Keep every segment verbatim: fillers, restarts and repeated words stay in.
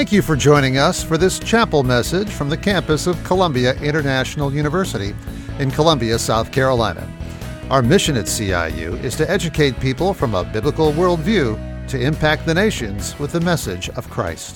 Thank you for joining us for this chapel message from the campus of Columbia International University in Columbia, South Carolina. Our mission at C I U is to educate people from a biblical worldview to impact the nations with the message of Christ.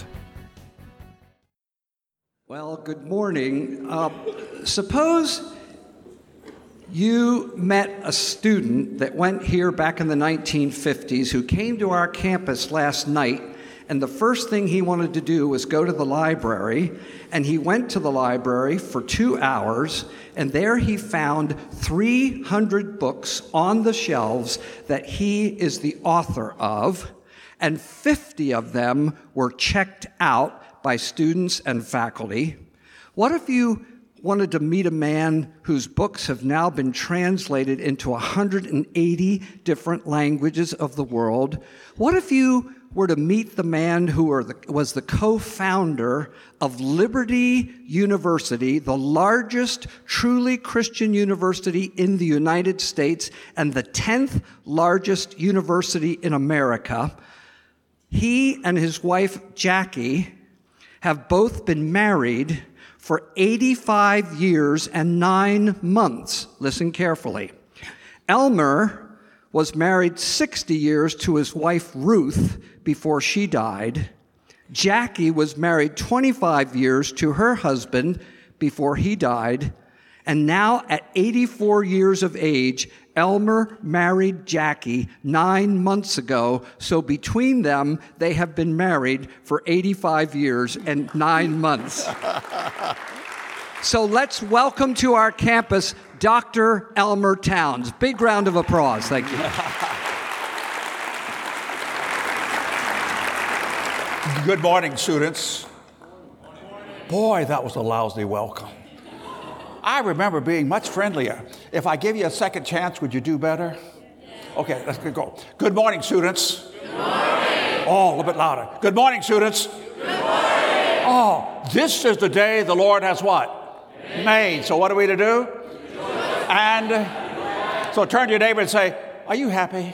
Well, good morning. Uh, suppose you met a student that went here back in the nineteen fifties who came to our campus last night, and the first thing he wanted to do was go to the library, and he went to the library for two hours, and there he found three hundred books on the shelves that he is the author of, and fifty of them were checked out by students and faculty. What if you wanted to meet a man whose books have now been translated into one hundred eighty different languages of the world? What if you were to meet the man who were the, was the co-founder of Liberty University, the largest truly Christian university in the United States and the tenth largest university in America? He and his wife, Jackie, have both been married for eighty-five years and nine months. Listen carefully. Elmer was married sixty years to his wife, Ruth, before she died. Jackie was married twenty-five years to her husband before he died. And now at eighty-four years of age, Elmer married Jackie nine months ago. So between them, they have been married for eighty-five years and nine months. So let's welcome to our campus Doctor Elmer Towns. Big round of applause. Thank you. Good morning, students. Boy, that was a lousy welcome. I remember being much friendlier. If I give you a second chance, would you do better? Okay, let's go. Good morning, students. Good morning. Oh, a little bit louder. Good morning, students. Good morning. Oh, this is the day the Lord has what? Made. Made. So what are we to do? And so turn to your neighbor and say, are you happy?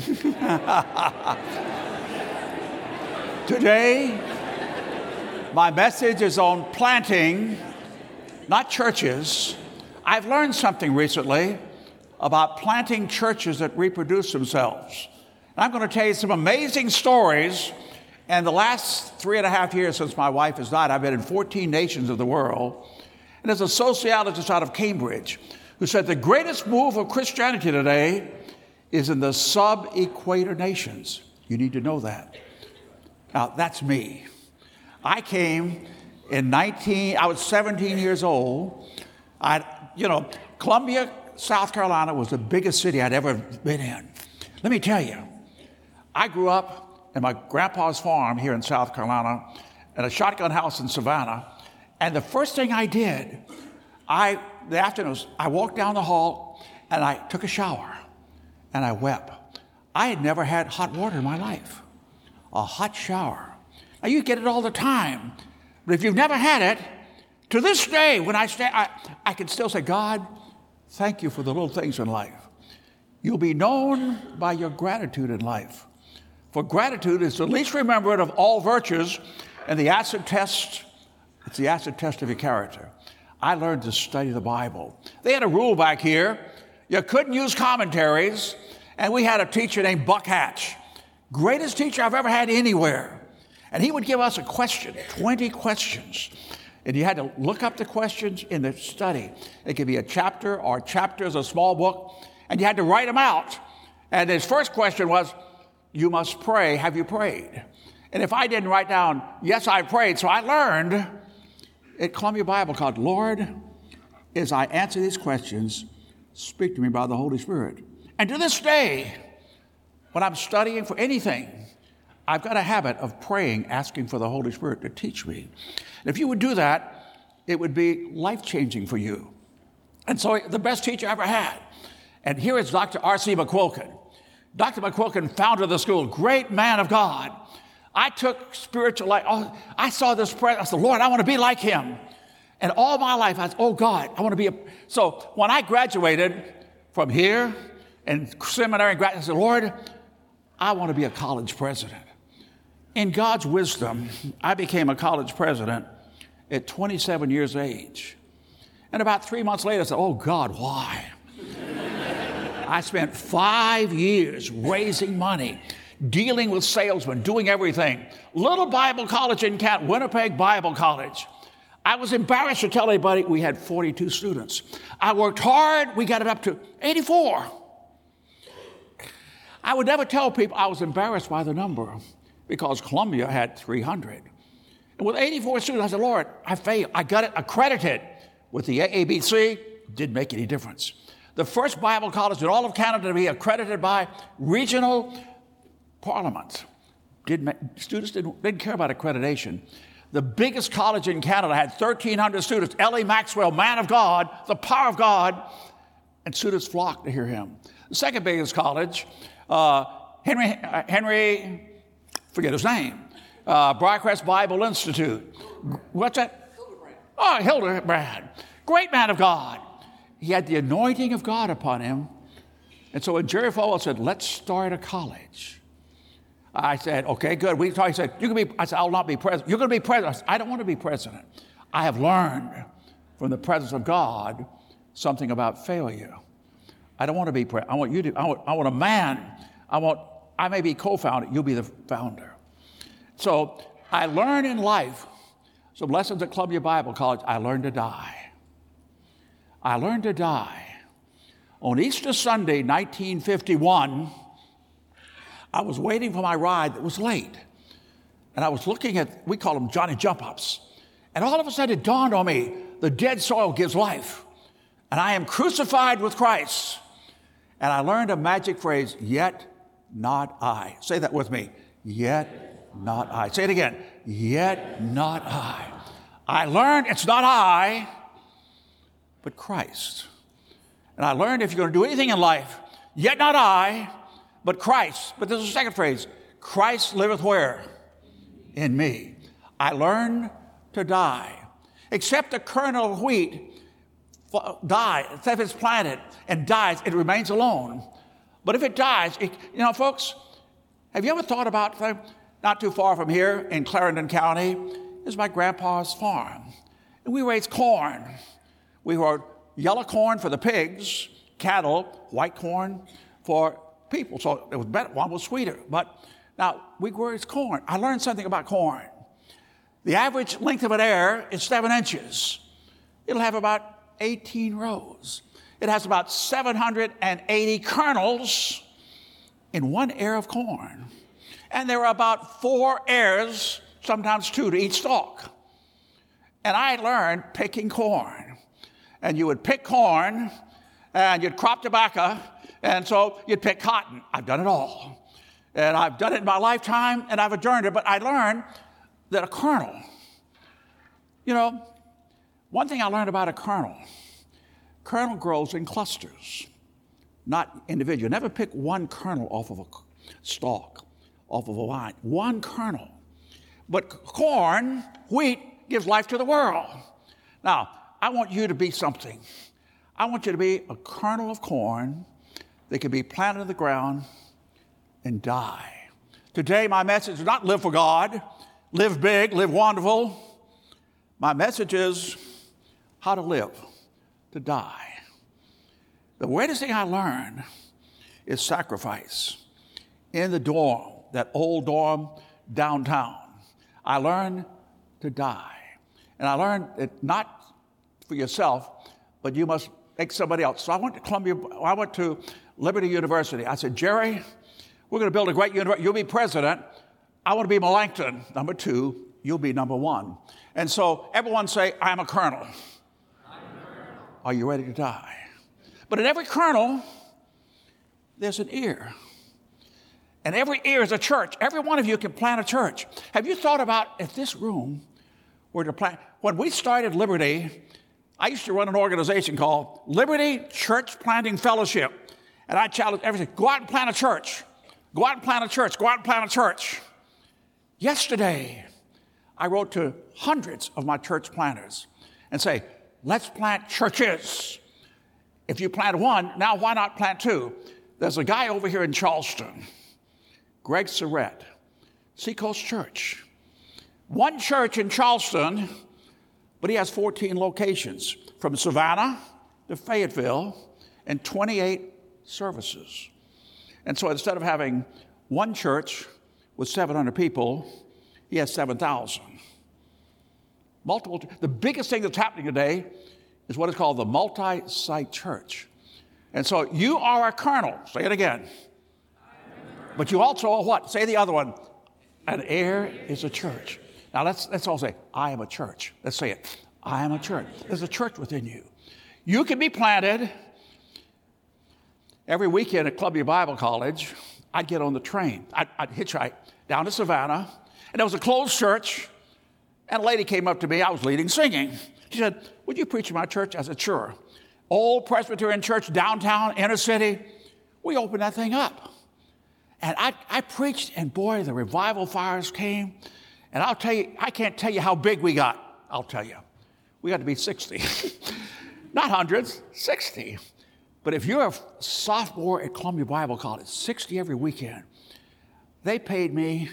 Today, my message is on planting, not churches. I've learned something recently about planting churches that reproduce themselves. And I'm going to tell you some amazing stories. And the last three and a half years since my wife has died, I've been in fourteen nations of the world. And there's a sociologist out of Cambridge who said the greatest move of Christianity today is in the sub-equator nations. You need to know that. Now, that's me. I came in nineteen, I was seventeen years old. I, you know, Columbia, South Carolina was the biggest city I'd ever been in. Let me tell you, I grew up in my grandpa's farm here in South Carolina in a shotgun house in Savannah. And the first thing I did, I, the afternoons, I walked down the hall and I took a shower and I wept. I had never had hot water in my life, a hot shower. Now, you get it all the time. But if you've never had it, to this day, when I stand, I, I can still say, God, thank you for the little things in life. You'll be known by your gratitude in life. For gratitude is the least remembered of all virtues, and the acid test, it's the acid test of your character. I learned to study the Bible. They had a rule back here. You couldn't use commentaries, and we had a teacher named Buck Hatch. Greatest teacher I've ever had anywhere. And he would give us a question, twenty questions. And you had to look up the questions in the study. It could be a chapter or chapters, a small book, and you had to write them out. And his first question was, you must pray. Have you prayed? And if I didn't write down, yes, I prayed. So I learned at Columbia Bible College, Lord, as I answer these questions, speak to me by the Holy Spirit. And to this day, when I'm studying for anything, I've got a habit of praying, asking for the Holy Spirit to teach me. And if you would do that, it would be life-changing for you. And so the best teacher I ever had. And here is Doctor R C McQuilkin. Doctor McQuilkin founded the school, great man of God. I took spiritual life. Oh, I saw this prayer. I said, Lord, I want to be like him. And all my life, I said, oh, God, I want to be a... So when I graduated from here and seminary and graduate, I said, Lord, I want to be a college president. In God's wisdom, I became a college president at twenty-seven years of age. And about three months later, I said, oh, God, why? I spent five years raising money, dealing with salesmen, doing everything. Little Bible college in Canada, Winnipeg Bible College. I was embarrassed to tell anybody we had forty-two students. I worked hard. We got it up to eighty-four. I would never tell people I was embarrassed by the number because Columbia had three hundred. And with eighty-four students, I said, Lord, I failed. I got it accredited with the A B C. Didn't make any difference. The first Bible college in all of Canada to be accredited by regional parliaments. Didn't make, students didn't, didn't care about accreditation. The biggest college in Canada had thirteen hundred students. L E Maxwell, man of God, the power of God, and students flocked to hear him. The second biggest college, uh, Henry, uh, Henry, forget his name, uh, Briarcrest Bible Institute. What's that? Hildebrand. Oh, Hildebrand. Great man of God. He had the anointing of God upon him. And so when Jerry Falwell said, let's start a college, I said, okay, good. We talked. He said, you can be, I said, I'll not be president. You're going to be president. I said, I don't want to be president. I have learned from the presence of God something about failure. I don't want to be president. I want you to, I want, I want a man. I want, I may be co-founder. You'll be the founder. So I learned in life some lessons at Columbia Bible College. I learned to die. I learned to die. On Easter Sunday, nineteen fifty-one, I was waiting for my ride that was late. And I was looking at, we call them Johnny Jump-Ups. And all of a sudden it dawned on me, the dead soil gives life. And I am crucified with Christ. And I learned a magic phrase, yet not I. Say that with me. Yet not I. Say it again. Yet not I. I learned it's not I, but Christ. And I learned if you're going to do anything in life, yet not I, but Christ. But there's a second phrase. Christ liveth where? In me. I learned to die. Except a kernel of wheat dies, if it's planted and dies, it remains alone. But if it dies, it, you know, folks, have you ever thought about, not too far from here in Clarendon County, is my grandpa's farm. And we raised corn. We were yellow corn for the pigs, cattle, white corn for people. So it was better. One was sweeter. But now we raised corn. I learned something about corn. The average length of an ear is seven inches. It'll have about eighteen rows. It has about seven hundred eighty kernels in one ear of corn. And there are about four ears, sometimes two, to each stalk. And I learned picking corn. And you would pick corn, and you'd crop tobacco, and so you'd pick cotton. I've done it all. And I've done it in my lifetime, and I've adjourned it, but I learned that a kernel, you know, one thing I learned about a kernel, kernel grows in clusters, not individual. Never pick one kernel off of a stalk, off of a vine, one kernel. But corn, wheat, gives life to the world. Now, I want you to be something. I want you to be a kernel of corn that can be planted in the ground and die. Today, my message is not live for God, live big, live wonderful. My message is how to live, to die. The greatest thing I learned is sacrifice. In the dorm, that old dorm downtown, I learned to die. And I learned it not for yourself, but you must make somebody else. So I went to Columbia, I went to Liberty University. I said, Jerry, we're going to build a great university. You'll be president. I want to be Melanchthon, number two. You'll be number one. And so everyone say, I'm a colonel. I'm a colonel. Are you ready to die? But in every kernel, there's an ear. And every ear is a church. Every one of you can plant a church. Have you thought about if this room were to plant? When we started Liberty, I used to run an organization called Liberty Church Planting Fellowship. And I challenged everything. Go out and plant a church. Go out and plant a church. Go out and plant a church. Yesterday, I wrote to hundreds of my church planters and say, let's plant churches. If you plant one, now why not plant two? There's a guy over here in Charleston, Greg Surratt. Seacoast Church. One church in Charleston, but he has fourteen locations, from Savannah to Fayetteville, and twenty-eight services. And so instead of having one church with seven hundred people, he has seven thousand. Multiple. The biggest thing that's happening today is what is called the multi-site church. And so you are a colonel. Say it again. But you also are what? Say the other one. An heir is a church. Now let's let's all say, I am a church. Let's say it. I am a church. There's a church within you. You can be planted. Every weekend at Columbia Bible College, I'd get on the train. I'd, I'd hitchhike down to Savannah, and there was a closed church, and a lady came up to me. I was leading singing. She said, would you preach in my church? I said, sure. Old Presbyterian church, downtown, inner city. We opened that thing up. And I, I preached, and boy, the revival fires came. And I'll tell you, I can't tell you how big we got. I'll tell you. We got to be sixty. Not hundreds, sixty. But if you're a sophomore at Columbia Bible College, sixty every weekend, they paid me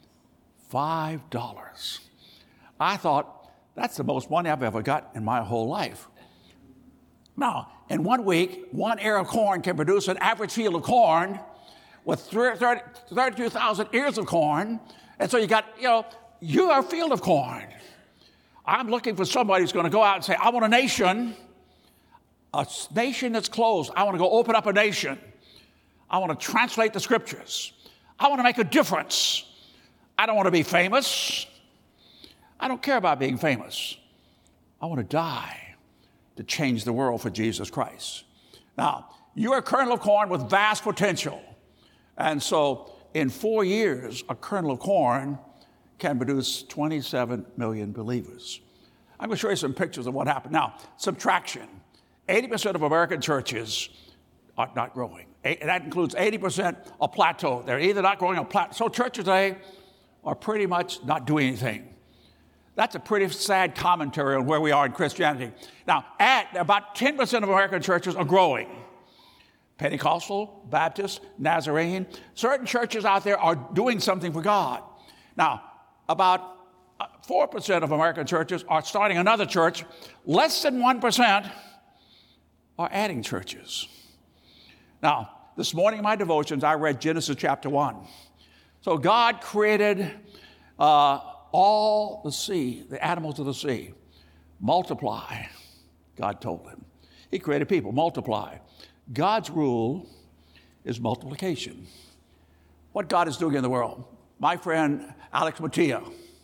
five dollars. I thought, that's the most money I've ever got in my whole life. Now, in one week, one ear of corn can produce an average field of corn with thirty-two thousand ears of corn. And so you got, you know, you are a field of corn. I'm looking for somebody who's going to go out and say, I want a nation, a nation that's closed. I want to go open up a nation. I want to translate the scriptures. I want to make a difference. I don't want to be famous. I don't care about being famous. I want to die to change the world for Jesus Christ. Now, you're a kernel of corn with vast potential. And so in four years, a kernel of corn can produce twenty-seven million believers. I'm going to show you some pictures of what happened. Now, subtraction. eighty percent of American churches are not growing. That includes eighty percent of plateau. They're either not growing or plateau. So churches today are pretty much not doing anything. That's a pretty sad commentary on where we are in Christianity. Now, at about ten percent of American churches are growing. Pentecostal, Baptist, Nazarene. Certain churches out there are doing something for God. Now, about four percent of American churches are starting another church. Less than one percent are adding churches. Now, this morning in my devotions, I read Genesis chapter one. So God created uh, all the sea, the animals of the sea. Multiply, God told him. He created people, multiply. God's rule is multiplication. What God is doing in the world. My friend Alex Mattia.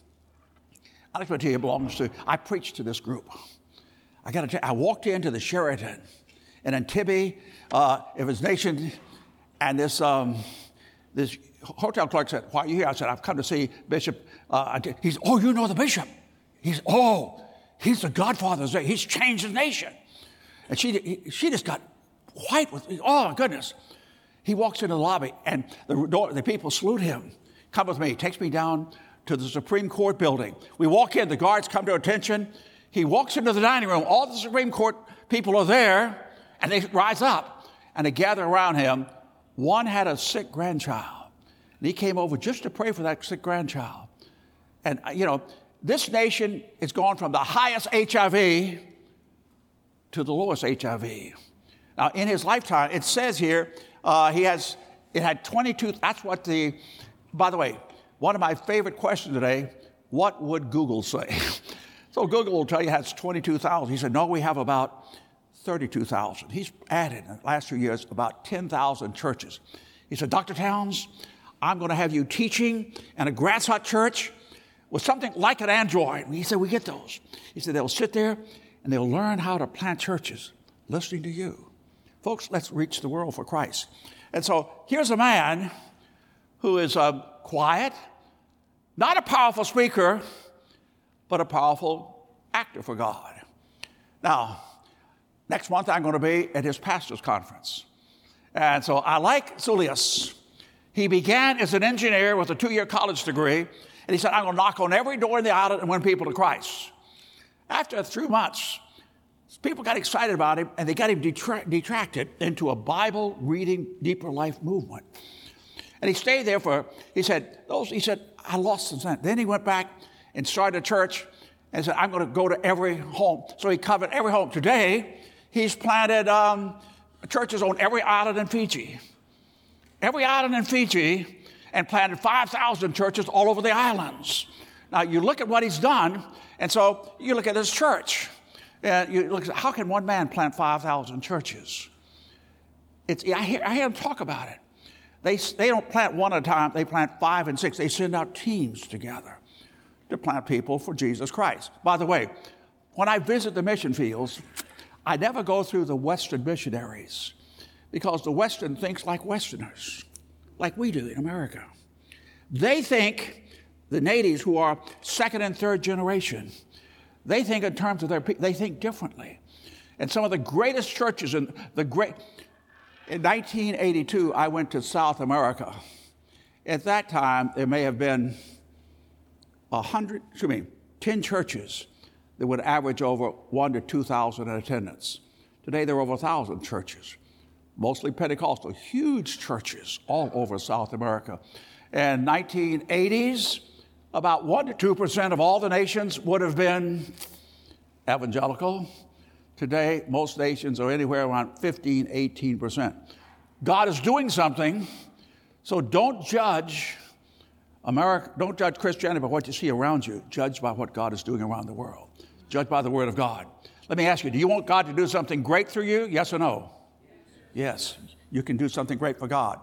Alex Mattia belongs to, I preached to this group. I got to tell you, I walked into the Sheraton in Entebbe, uh, it was nation, and this um, this hotel clerk said, why are you here? I said, I've come to see Bishop. Uh, he's, oh, you know the bishop. He's, oh, he's the godfather. He's changed the nation. And she, he, she just got white with, oh, my goodness. He walks into the lobby, and the, door, the people salute him. Come with me. He takes me down to the Supreme Court building. We walk in. The guards come to attention. He walks into the dining room. All the Supreme Court people are there, and they rise up, and they gather around him. One had a sick grandchild, and he came over just to pray for that sick grandchild. And, you know, this nation has gone from the highest H I V to the lowest H I V. Now, in his lifetime, it says here, uh, he has, it had twenty-two, that's what the, by the way, one of my favorite questions today, what would Google say? So Google will tell you it has twenty-two thousand. He said, no, we have about thirty-two thousand. He's added in the last few years about ten thousand churches. He said, Doctor Towns, I'm going to have you teaching in a grass hut church with something like an Android. He said, we get those. He said, they'll sit there and they'll learn how to plant churches, listening to you. Folks, let's reach the world for Christ. And so here's a man who is uh, quiet, not a powerful speaker, but a powerful actor for God. Now, next month I'm going to be at his pastor's conference. And so I like Zulius. He began as an engineer with a two-year college degree, and he said, I'm going to knock on every door in the island and win people to Christ. After three months, people got excited about him, and they got him detra- detracted into a Bible-reading, deeper life movement. And he stayed there for, he said, those, he said, I lost some sense. Then he went back and started a church and said, I'm going to go to every home. So he covered every home. Today, he's planted um, churches on every island in Fiji. Every island in Fiji, and planted five thousand churches all over the islands. Now, you look at what he's done, and so you look at his church. And you look, how can one man plant five thousand churches? It's, I, hear, I hear him talk about it. They, they don't plant one at a time. They plant five and six. They send out teams together to plant people for Jesus Christ. By the way, when I visit the mission fields, I never go through the Western missionaries because the Western thinks like Westerners, like we do in America. They think, the natives who are second and third generation, they think in terms of their people, they think differently. And some of the greatest churches in the great, in nineteen eighty-two, I went to South America. At that time, there may have been a hundred, excuse me, ten churches that would average over one to two thousand in attendance. Today, there are over a thousand churches, mostly Pentecostal, huge churches all over South America. In nineteen eighties, about one to two percent of all the nations would have been evangelical. Today, most nations are anywhere around fifteen, eighteen percent. God is doing something, so don't judge America, don't judge Christianity by what you see around you. Judge by what God is doing around the world. Judge by the Word of God. Let me ask you, do you want God to do something great through you? Yes or no? Yes, you can do something great for God.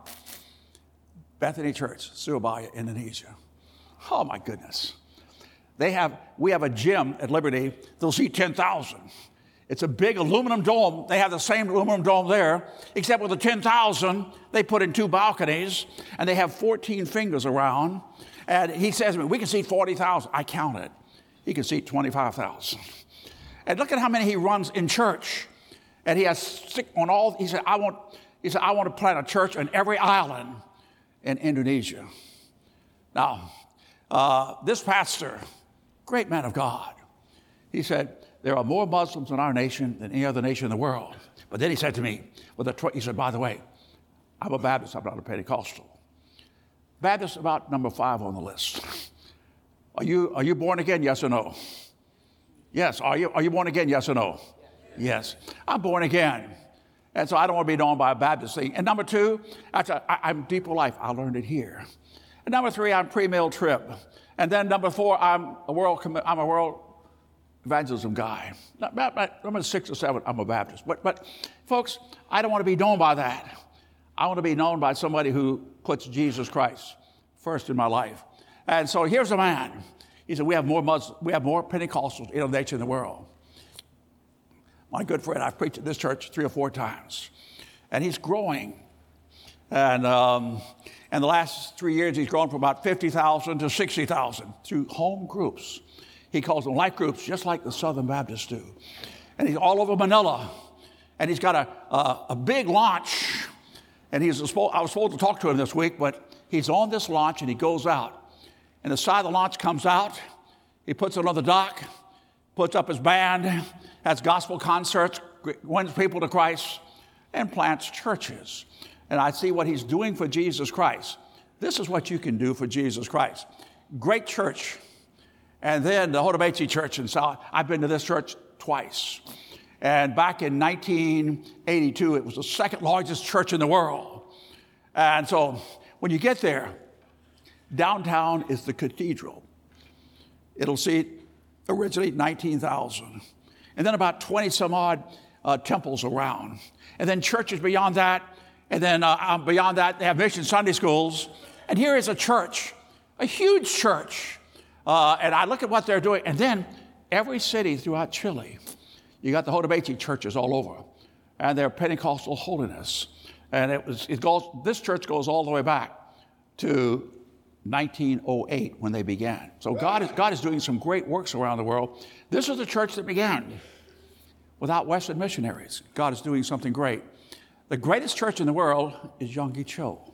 Bethany Church, Surabaya, Indonesia. Oh, my goodness. They have, we have a gym at Liberty. They'll seat ten thousand. It's a big aluminum dome. They have the same aluminum dome there, except with the ten thousand, they put in two balconies, and they have fourteen fingers around. And he says to me, we can seat forty thousand. I count it. He can seat twenty-five thousand. And look at how many he runs in church. And he has six on all, he said, I want, he said, I want to plant a church on every island in Indonesia. Now, uh, this pastor, great man of God, he said, there are more Muslims in our nation than any other nation in the world. But then he said to me, with a, he said, by the way, I'm a Baptist, I'm not a Pentecostal. Baptist about number five on the list. Are you, are you born again, yes or no? Yes. Are you, are you born again, yes or no? Yes. I'm born again. And so I don't want to be known by a Baptist thing. And number two, I, I'm deeper life. I learned it here. And number three, I'm pre-mill trip. And then number four, I'm a world, I'm a world evangelism guy. Number six or seven, I'm a Baptist. But, but folks, I don't want to be known by that. I want to be known by somebody who puts Jesus Christ first in my life. And so here's a man. He said, we have more Muslims, we have more Pentecostals in the nation in the world. My good friend, I've preached at this church three or four times. And he's growing. And um, in the last three years, he's grown from about fifty thousand to sixty thousand through home groups. He calls them life groups, just like the Southern Baptists do. And he's all over Manila. And he's got a, a, a big launch. And he's a, I was supposed to talk to him this week, but he's on this launch and he goes out. And the side of the launch comes out. He puts it on the dock, puts up his band, has gospel concerts, wins people to Christ, and plants churches. And I see what he's doing for Jesus Christ. This is what you can do for Jesus Christ. Great church. And then the Hotobechi Church in South. I've been to this church twice. And back in nineteen eighty-two, it was the second largest church in the world. And so when you get there, downtown is the cathedral. It'll seat originally nineteen thousand. And then about twenty some odd uh, temples around. And then churches beyond that. And then uh, beyond that, they have mission Sunday schools. And here is a church, a huge church. Uh, and I look at what they're doing. And then every city throughout Chile, you got the Hotobechi churches all over. And they're Pentecostal holiness. And it was, it goes, this church goes all the way back to nineteen oh eight when they began. So God is, God is doing some great works around the world. This is the church that began without Western missionaries. God is doing something great. The greatest church in the world is Yonggi Cho.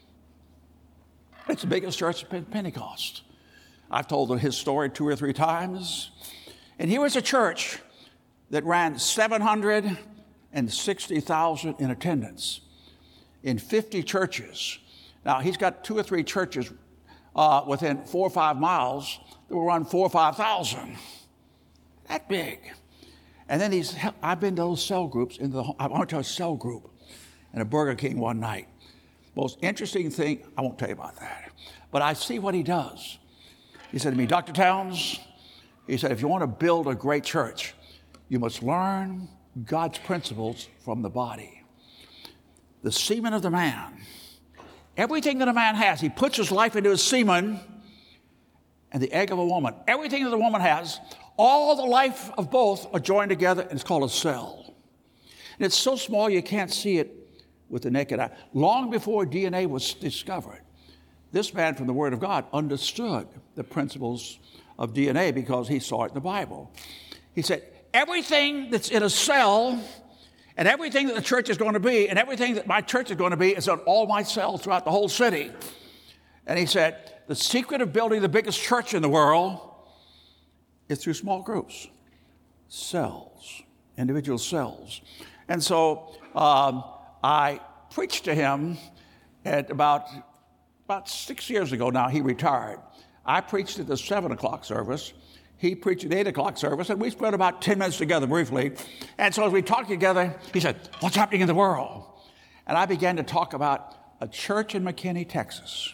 It's the biggest church in Pentecost. I've told his story two or three times. And here was a church that ran seven hundred sixty thousand in attendance in fifty churches. Now, he's got two or three churches uh, within four or five miles that will run four or five thousand. That big. And then he's, I've been to those cell groups. In the, I went to a cell group in a Burger King one night. Most interesting thing, I won't tell you about that, but I see what he does. He said to me, Doctor Towns, he said, if you want to build a great church, you must learn God's principles from the body. The semen of the man, everything that a man has, he puts his life into his semen, and the egg of a woman, everything that a woman has, all the life of both are joined together, and it's called a cell. And it's so small you can't see it with the naked eye. Long before D N A was discovered, this man from the Word of God understood the principles of D N A because he saw it in the Bible. He said, everything that's in a cell and everything that the church is going to be and everything that my church is going to be is on all my cells throughout the whole city. And he said, the secret of building the biggest church in the world is through small groups, cells, individual cells. And so um, I preached to him at about, about six years ago now. He retired. I preached at the seven o'clock service. He preached at the eight o'clock service, and we spent about ten minutes together briefly. And so as we talked together, he said, what's happening in the world? And I began to talk about a church in McKinney, Texas.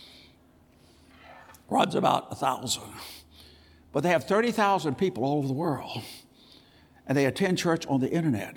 Runs about a thousand. But they have thirty thousand people all over the world, and they attend church on the internet.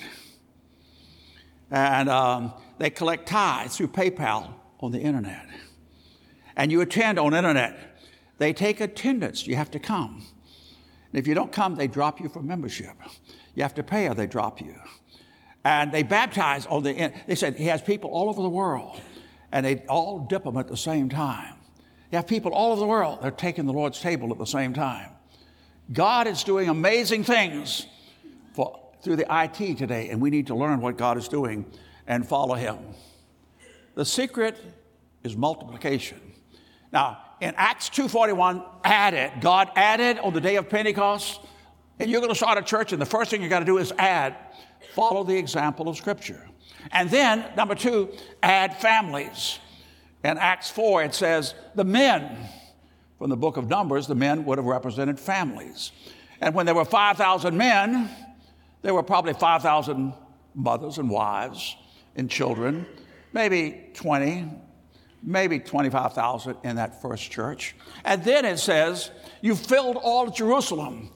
And um, they collect tithes through PayPal on the internet. And you attend on internet. They take attendance. You have to come. And if you don't come, they drop you from membership. You have to pay or they drop you. And they baptize on the internet. They said he has people all over the world, and they all dip them at the same time. You have people all over the world. They're taking the Lord's table at the same time. God is doing amazing things for, through the I T today, and we need to learn what God is doing and follow him. The secret is multiplication. Now, in Acts two forty-one, added, God added on the day of Pentecost, and you're going to start a church, and the first thing you got to do is add, follow the example of Scripture. And then, number two, add families. In Acts four, it says, the men, from the book of Numbers, the men would have represented families. And when there were five thousand men, there were probably five thousand mothers and wives and children, maybe twenty, maybe twenty-five thousand in that first church. And then it says, you filled all of Jerusalem.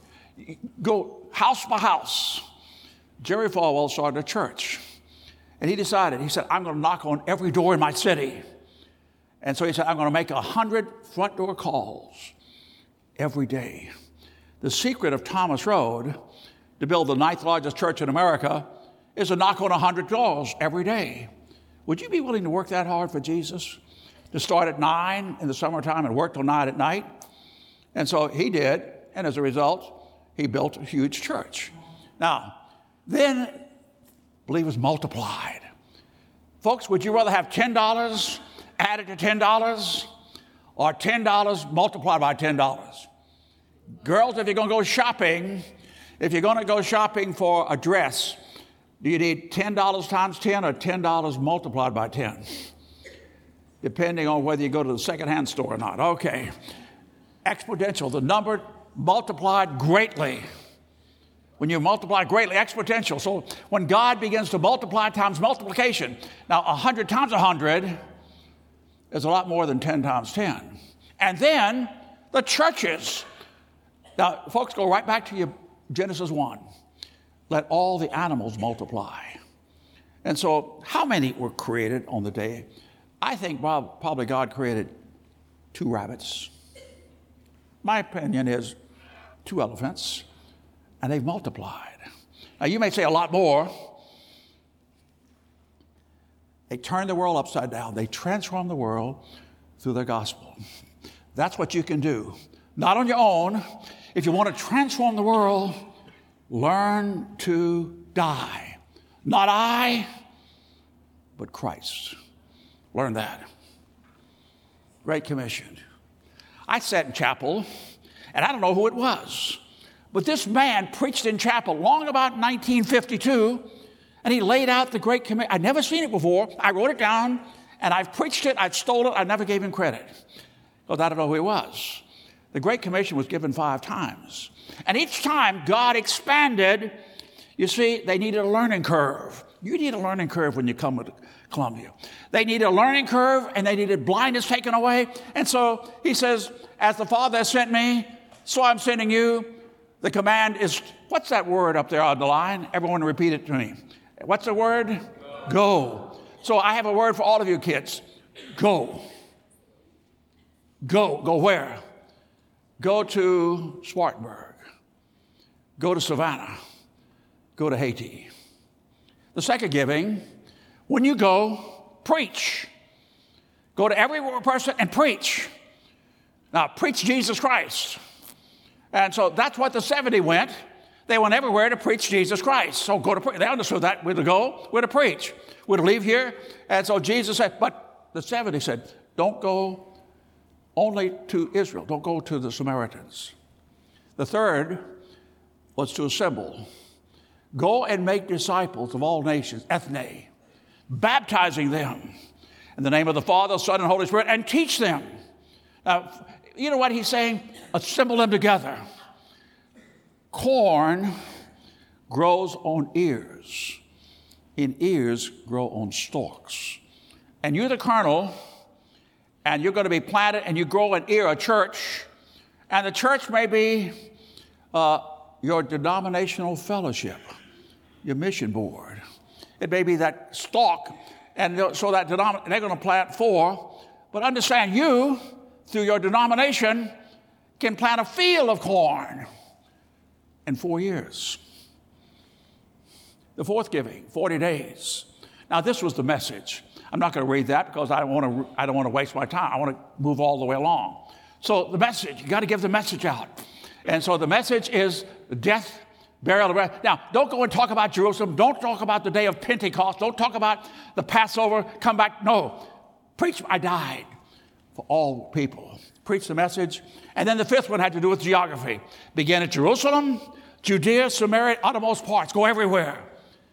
Go house by house. Jerry Falwell started a church. And he decided, he said, I'm going to knock on every door in my city. And so he said, I'm going to make a hundred front door calls every day. The secret of Thomas Road to build the ninth largest church in America is to knock on a hundred doors every day. Would you be willing to work that hard for Jesus? To start at nine in the summertime and work till nine at night? And so he did, and as a result, he built a huge church. Now, then believers multiplied. Folks, would you rather have ten dollars added to ten dollars or ten dollars multiplied by ten dollars? Girls, if you're going to go shopping, if you're going to go shopping for a dress, do you need ten dollars times ten or ten dollars multiplied by ten? Depending on whether you go to the secondhand store or not. Okay. Exponential, the number multiplied greatly. When you multiply greatly, exponential. So when God begins to multiply times multiplication, now one hundred times one hundred is a lot more than ten times ten. And then the churches. Now, folks, go right back to your Genesis one. Let all the animals multiply. And so how many were created on the day? I think probably God created two rabbits. My opinion is two elephants, and they've multiplied. Now, you may say a lot more. They turned the world upside down. They transformed the world through the gospel. That's what you can do. Not on your own. If you want to transform the world, learn to die. Not I, but Christ. Learn that. Great Commission. I sat in chapel, and I don't know who it was, but this man preached in chapel long about nineteen fifty-two, and he laid out the Great Commission. I'd never seen it before. I wrote it down, And I've preached it, I've stolen it, I never gave him credit because I don't know who he was. The Great Commission was given five times. And each time God expanded. You see, they needed a learning curve. You need a learning curve when you come to Columbia. They needed a learning curve, and they needed blindness taken away. And so he says, as the Father has sent me, so I'm sending you. The command is, what's that word up there on the line? Everyone repeat it to me. What's the word? Go. Go. So I have a word for all of you kids. Go. Go. Go where? Go to Spartanburg. Go to Savannah. Go to Haiti. The second giving, when you go, preach. Go to every person and preach. Now, preach Jesus Christ. And so that's what the seventy went. They went everywhere to preach Jesus Christ. So go to preach. They understood that. We're to go, we're to preach. We're to leave here. And so Jesus said, but the seventy said, don't go only to Israel. Don't go to the Samaritans. The third was to assemble. Go and make disciples of all nations, ethne, baptizing them in the name of the Father, Son, and Holy Spirit, and teach them. Now, you know what he's saying? Assemble them together. Corn grows on ears, and ears grow on stalks. And you're the kernel, and you're going to be planted, and you grow an ear, a church, and the church may be uh, your denominational fellowship, your mission board. It may be that stalk, and so that denom- they're going to plant four. But understand, you, through your denomination, can plant a field of corn in four years. The fourth giving, forty days. Now, this was the message. I'm not going to read that because I don't want to. I don't want to waste my time. I want to move all the way along. So the message, you got to give the message out. And so the message is the death, burial, and now, don't go and talk about Jerusalem. Don't talk about the day of Pentecost. Don't talk about the Passover. Come back. No. Preach, I died for all people. Preach the message. And then the fifth one had to do with geography. Began at Jerusalem, Judea, Samaria, uttermost parts. Go everywhere.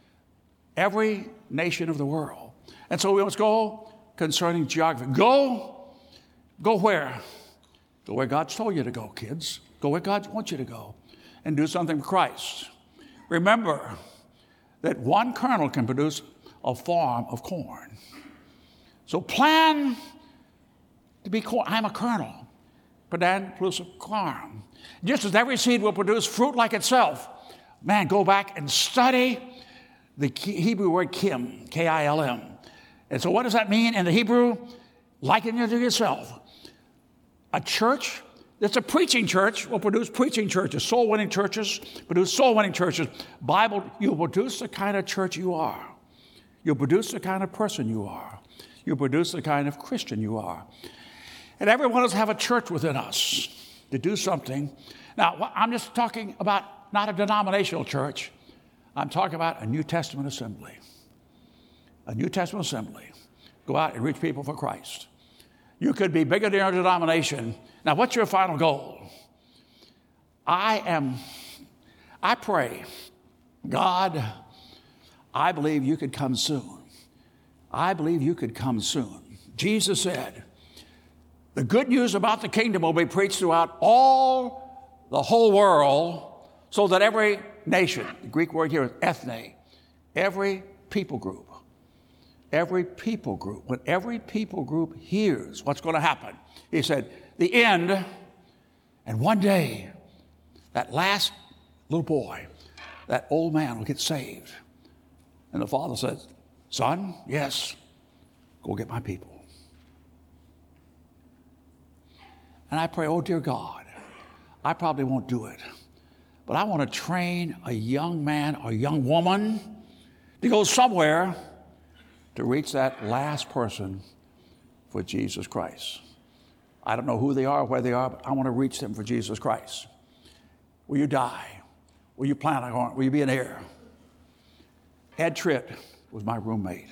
Every nation of the world. And so we must go concerning geography. Go, go where? Go where God's told you to go, kids. Go where God wants you to go and do something for Christ. Remember that one kernel can produce a farm of corn. So plan to be corn. I'm a kernel. Plan to produce a corn. Just as every seed will produce fruit like itself. Man, go back and study the Hebrew word kim, K I L M. And so what does that mean in the Hebrew? Liken it to yourself. A church that's a preaching church will produce preaching churches. Soul-winning churches produce soul-winning churches. Bible, you'll produce the kind of church you are. You'll produce the kind of person you are. You'll produce the kind of Christian you are. And every one of us have a church within us to do something. Now, I'm just talking about not a denominational church. I'm talking about a New Testament assembly. A New Testament assembly. Go out and reach people for Christ. You could be bigger than your denomination. Now, what's your final goal? I am, I pray, God, I believe you could come soon. I believe you could come soon. Jesus said, the good news about the kingdom will be preached throughout all the whole world so that every nation, the Greek word here is ethne, every people group, every people group, when every people group hears what's going to happen, he said, the end, and one day, that last little boy, that old man will get saved. And the father says, son, yes, go get my people. And I pray, oh, dear God, I probably won't do it, but I want to train a young man or young woman to go somewhere to reach that last person for Jesus Christ. I don't know who they are, where they are, but I want to reach them for Jesus Christ. Will you die? Will you plan on? Will you be an heir? Ed Tritt was my roommate.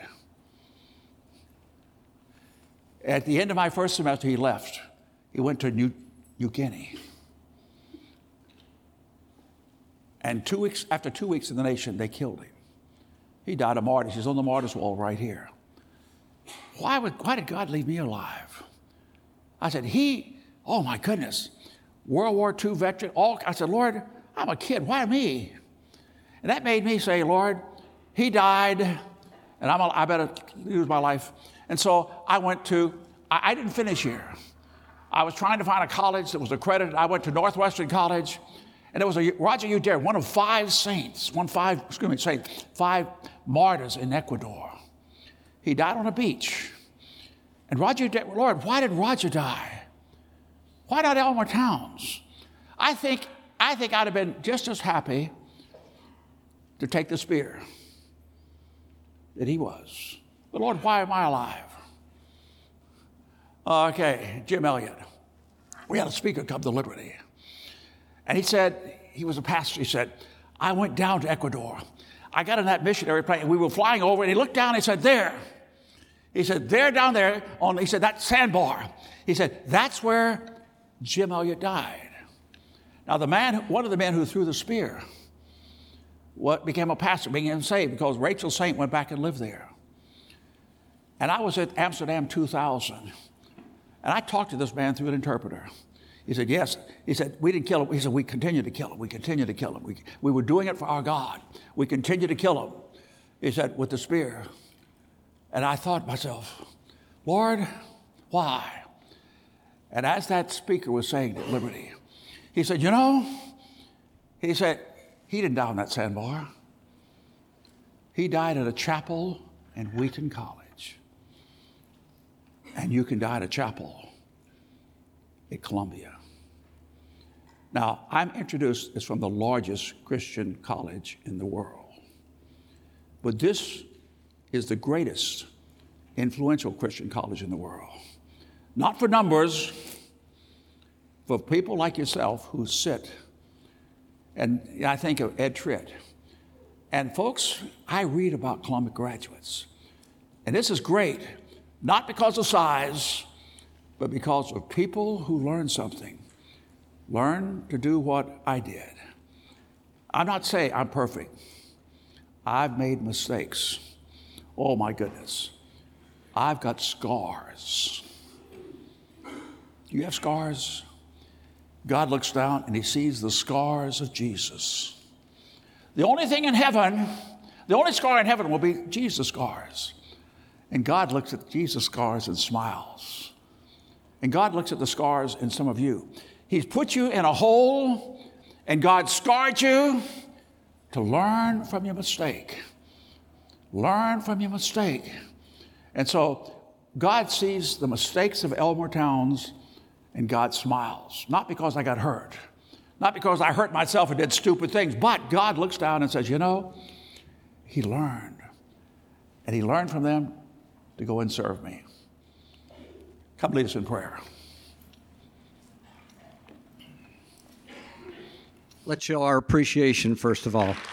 At the end of my first semester, he left. He went to New, New Guinea. And two weeks after two weeks in the nation, they killed him. He died of martyrs. He's on the martyrs wall right here. why would, why did God leave me alive? I said, he, oh my goodness, World War Two veteran, all, I said, Lord, I'm a kid, why me? And that made me say, Lord, he died, and I'm a, I better lose my life. And so I went to, I, I didn't finish here. I was trying to find a college that was accredited. I went to Northwestern College, and it was a Roger Udare, one of five saints, one five, excuse me, saint, five martyrs in Ecuador. He died on a beach. And Roger Udare, Lord, why did Roger die? Why not Elmer Towns? I think, I think I'd have been just as happy to take the spear that he was. But Lord, why am I alive? Okay, Jim Elliot. We had a speaker come to Liberty. And he said, he was a pastor, he said, I went down to Ecuador. I got in that missionary plane, and we were flying over, and he looked down and he said, there. He said, there down there, on, he said, that sandbar. He said, that's where Jim Elliot died. Now, the man, one of the men who threw the spear, what became a pastor, became saved because Rachel Saint went back and lived there. And I was at Amsterdam two thousand, and I talked to this man through an interpreter. He said, yes. He said, we didn't kill him. He said, we continue to kill him. We continue to kill him. We, we were doing it for our God. We continue to kill him. He said, with the spear. And I thought to myself, Lord, why? And as that speaker was saying at Liberty, he said, you know, he said, he didn't die on that sandbar. He died at a chapel in Wheaton College. And you can die at a chapel at Columbia. Now, I'm introduced as from the largest Christian college in the world. But this is the greatest influential Christian college in the world. Not for numbers, for people like yourself who sit. And I think of Ed Tritt. And folks, I read about Columbia graduates. And this is great, not because of size, but because of people who learn something. Learn to do what I did. I'm not saying I'm perfect. I've made mistakes. Oh my goodness. I've got scars. Do you have scars? God looks down and he sees the scars of Jesus. The only thing in heaven, the only scar in heaven will be Jesus' scars. And God looks at Jesus' scars and smiles. And God looks at the scars in some of you. He's put you in a hole, and God scarred you to learn from your mistake. Learn from your mistake. And so God sees the mistakes of Elmer Towns, and God smiles. Not because I got hurt. Not because I hurt myself and did stupid things. But God looks down and says, you know, he learned. And he learned from them to go and serve me. Come lead us in prayer. Let's show our appreciation, first of all.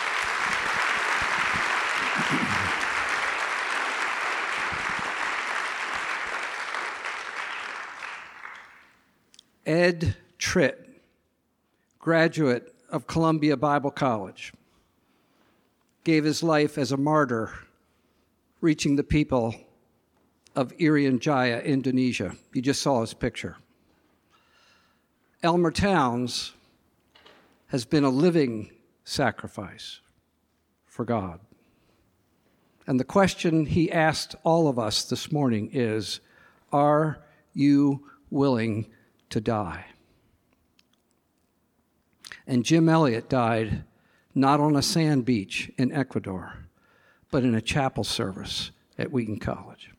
Ed Tritt, graduate of Columbia Bible College, gave his life as a martyr, reaching the people of Irian Jaya, Indonesia. You just saw his picture. Elmer Towns has been a living sacrifice for God. And the question he asked all of us this morning is, are you willing to die? And Jim Elliot died not on a sand beach in Ecuador, but in a chapel service at Wheaton College.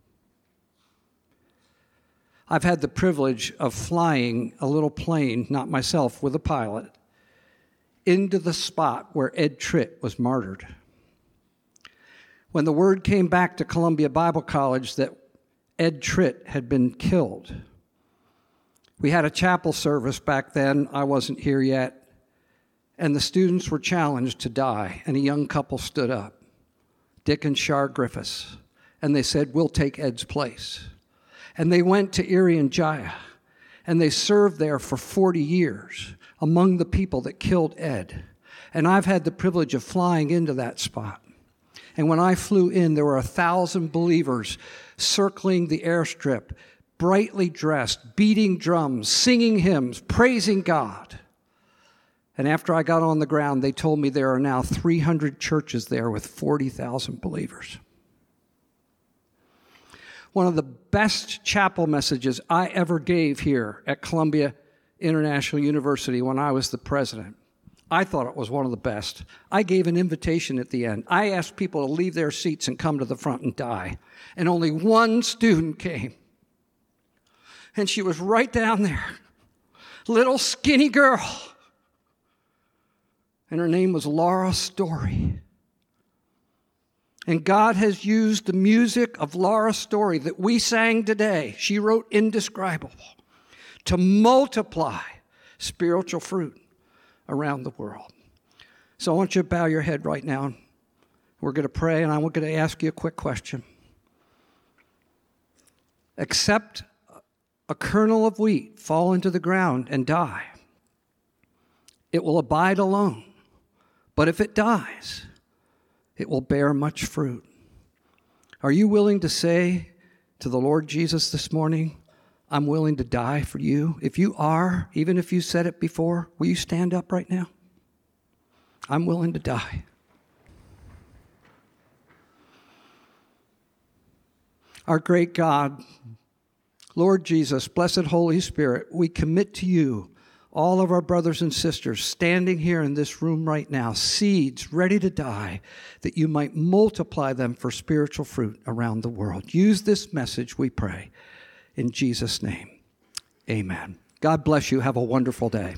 I've had the privilege of flying a little plane, not myself, with a pilot, into the spot where Ed Tritt was martyred. When the word came back to Columbia Bible College that Ed Tritt had been killed, we had a chapel service back then. I wasn't here yet. And the students were challenged to die, and a young couple stood up, Dick and Shar Griffiths, and they said, we'll take Ed's place. And they went to Irian Jaya, and they served there for forty years among the people that killed Ed. And I've had the privilege of flying into that spot And when I flew in, there were a thousand believers circling the airstrip, brightly dressed, beating drums, singing hymns, praising God. And after I got on the ground, they told me there are now three hundred churches there with forty thousand believers. One of the best chapel messages I ever gave here at Columbia International University when I was the president. I thought it was one of the best. I gave an invitation at the end. I asked people to leave their seats and come to the front and die. And only one student came. And she was right down there. Little skinny girl. And her name was Laura Story. And God has used the music of Laura Story that we sang today, she wrote Indescribable, to multiply spiritual fruit around the world. So I want you to bow your head right now. We're going to pray, and I'm going to ask you a quick question. Except a kernel of wheat fall into the ground and die, it will abide alone. But if it dies, it will bear much fruit. Are you willing to say to the Lord Jesus this morning, I'm willing to die for you? If you are, even if you said it before, will you stand up right now? I'm willing to die. Our great God, Lord Jesus, blessed Holy Spirit, we commit to you all of our brothers and sisters standing here in this room right now, seeds ready to die, that you might multiply them for spiritual fruit around the world. Use this message, we pray, in Jesus' name. Amen. God bless you. Have a wonderful day.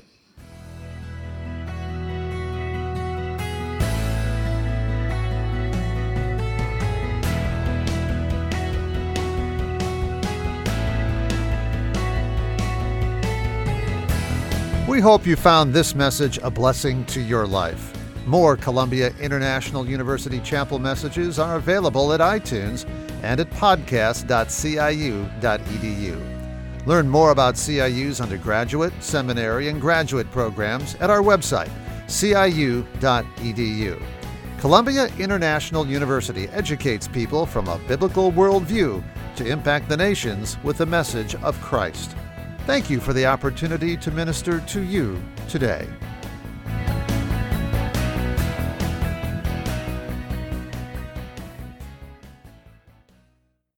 We hope you found this message a blessing to your life. More Columbia International University Chapel messages are available at iTunes and at podcast dot c i u dot e d u. Learn more about C I U's undergraduate, seminary, and graduate programs at our website, c i u dot e d u. Columbia International University educates people from a biblical worldview to impact the nations with the message of Christ. Thank you for the opportunity to minister to you today.